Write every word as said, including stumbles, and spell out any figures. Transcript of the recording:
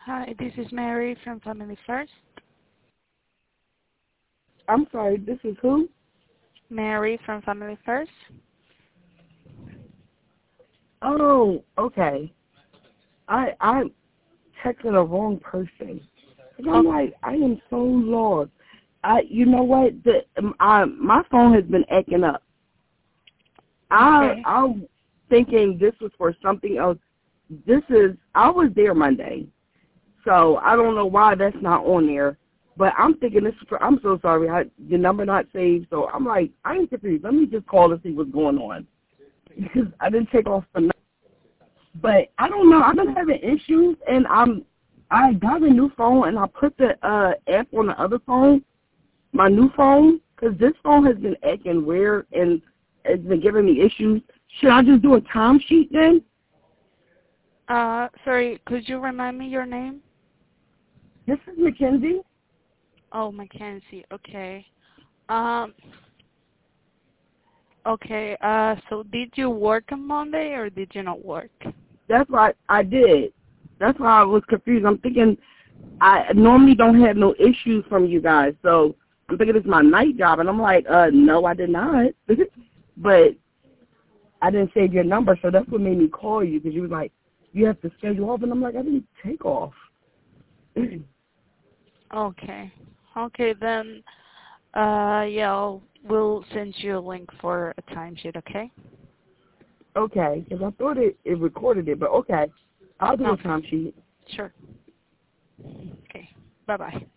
Hi, this is Mary from Family First. I'm sorry, this is who? Mary from Family First. Oh, okay. I I texted the wrong person. And I'm Okay. like, I am so lost. I, you know what? The um, I, my phone has been acting up. I Okay. I'm thinking this was for something else. This is I was there Monday, so I don't know why that's not on there. But I'm thinking this is for. I'm so sorry. I, the number not saved. So I'm like, I ain't confused. Let me just call to see what's going on because I didn't take off the. But I don't know. I've been having issues, and I'm I got a new phone, and I put the uh, app on the other phone, my new phone, because this phone has been acting weird and it's been giving me issues. Should I just do a timesheet then? Uh, sorry, could you remind me your name? This is Mackenzie. Oh, Mackenzie. Okay. Um. Okay. Uh. So, did you work on Monday or did you not work? That's what I did. That's why I was confused. I'm thinking I normally don't have no issues from you guys, so I'm thinking it's my night job, and I'm like, uh, no, I did not. But I didn't save your number, so that's what made me call you, because you was like, you have to schedule off, and I'm like, I didn't take off. Okay. Okay, then, uh, yeah, I'll, we'll send you a link for a timesheet, okay? Okay, because I thought it, it recorded it, but okay. I'll do a Okay. timesheet. Sure. Okay. Bye-bye.